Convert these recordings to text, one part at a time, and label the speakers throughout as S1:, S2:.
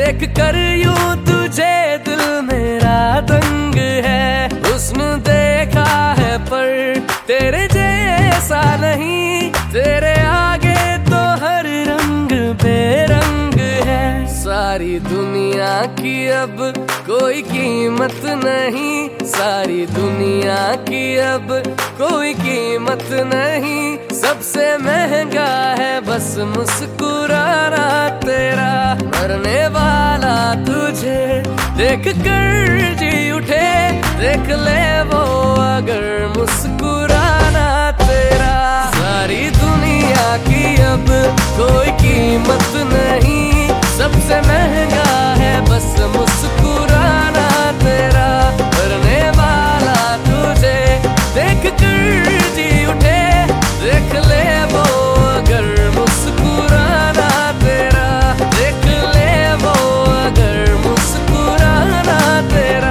S1: देख कर यूं तुझे दिल मेरा दंग है। हुस्न देखा है पर तेरे जैसा नहीं, तेरे आगे तो हर रंग बेरंग है। सारी दुनिया की अब कोई कीमत नहीं, सारी दुनिया की अब कोई कीमत नहीं। सबसे महंगा है बस मुस्कुराना तेरा। मरने वाला तुझे देख कर जी उठे, देख ले वो अगर मुस्कुराना तेरा। सारी दुनिया की अब कोई कीमत नहीं, सबसे महंगा है बस मुस्कुराना तेरा। मरने वाला तुझे देख कर जी उठे, देख ले वो अगर मुस्कुराना तेरा। देख ले वो अगर मुस्कुराना तेरा।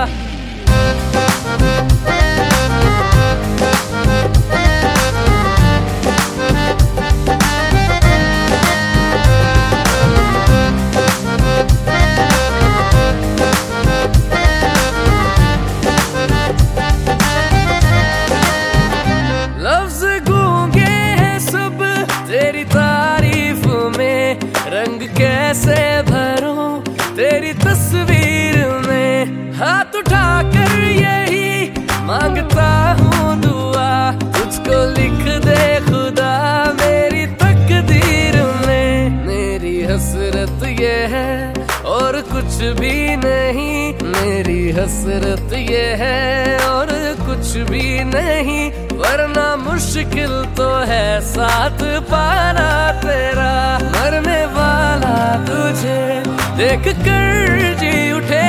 S1: तेरी तारीफ में रंग कैसे भरूं तेरी तस्वीर में। हाथ उठाकर यही मांगता हूँ दुआ, तुझको लिख दे खुदा मेरी तकदीर में। मेरी हसरत ये है और कुछ भी नहीं, मेरी हसरत ये है और कुछ भी नहीं। वरना मुश्किल तो है साथ पाना तेरा। मरने वाला तुझे देख कर जी उठे,